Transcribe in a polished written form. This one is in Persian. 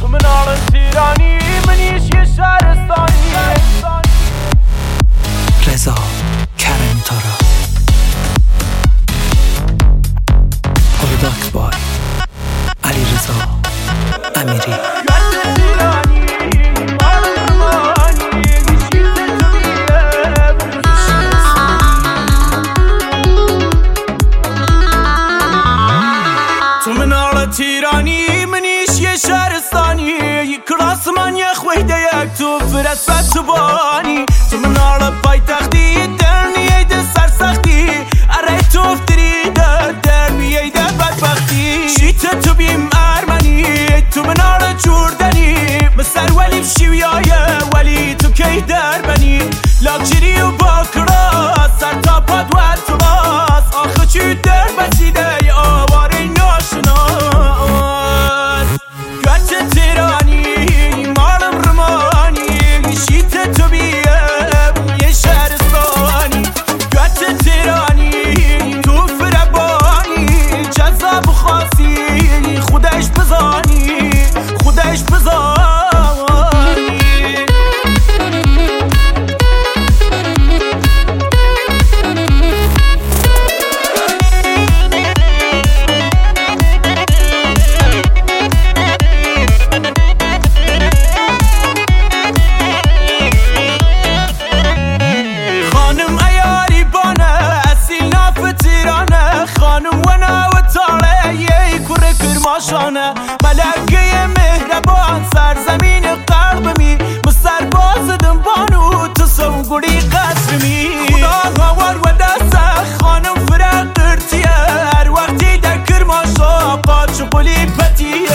تو مناڵ تیرانی منیش یه شهرستانی رضا کرمی تارا ارداک بای علی رضا امیری تیرانی منیش یه شهرستانی کراس من یه خویده یک تو فرست تو بانی تو منال پای تختی درنیه ده سرسختی اره تو افتری در بیه ده بدبختی شیط تو بیم ارمنی تو منال جوردنی مسر ولی بشیویایه ولی تو کی در بنی لاکچری و باکراس سر تا پاد و اتراس آخه چی در بسیده ی آواره ناشنا ملکه مهربان سرزمین قلبمی مستر بازدم بانو تو سوگوری قصرمی خدا هوار و دست خانم فرق ارتیه هر وقتی در کرماشا قاچ قلی پتیه